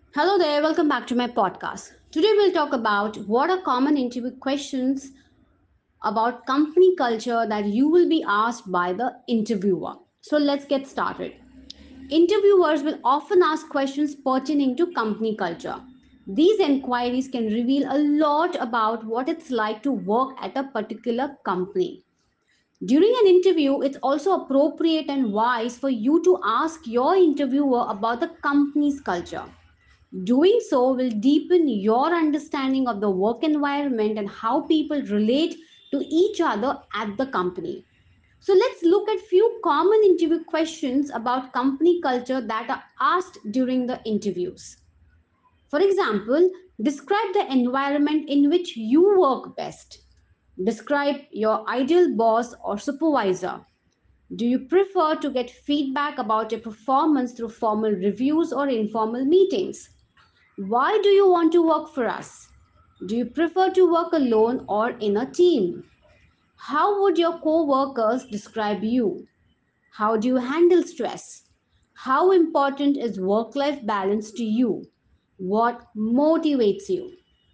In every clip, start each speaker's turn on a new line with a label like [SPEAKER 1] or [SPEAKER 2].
[SPEAKER 1] Hello there, welcome back to my podcast. Today we'll talk about what are common interview questions about company culture that you will be asked by the interviewer. So let's get started. Interviewers will often ask questions pertaining to company culture. These inquiries can reveal a lot about what it's like to work at a particular company. During an interview, it's also appropriate and wise for you to ask your interviewer about the company's culture. Doing so will deepen your understanding of the work environment and how people relate to each other at the company. So let's look at few common interview questions about company culture that are asked during the interviews. For example, describe the environment in which you work best. Describe your ideal boss or supervisor. Do you prefer to get feedback about your performance through formal reviews or informal meetings? Why do you want to work for us? Do you prefer to work alone or in a team? How would your co-workers describe you? How do you handle stress? How important is work-life balance to you? What motivates you?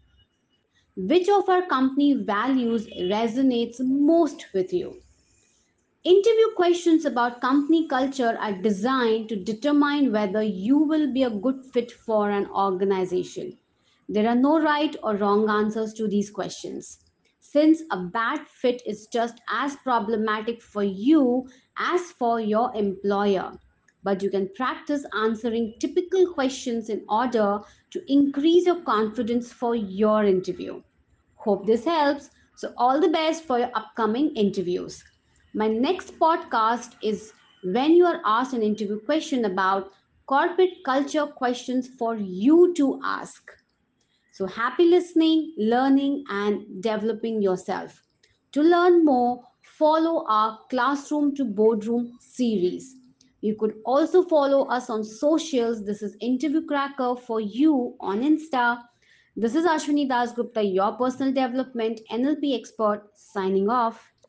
[SPEAKER 1] Which of our company values resonates most with you? Interview questions about company culture are designed to determine whether you will be a good fit for an organization. There are no right or wrong answers to these questions, since a bad fit is just as problematic for you as for your employer. But you can practice answering typical questions in order to increase your confidence for your interview. Hope this helps. So, all the best for your upcoming interviews. My next podcast is when you are asked an interview question about corporate culture questions for you to ask. So, happy listening, learning, and developing yourself. To learn more, follow our Classroom to Boardroom series. You could also follow us on socials. This is Interview Cracker for you on Insta. This is Ashwini Das Gupta, your personal development NLP expert, signing off.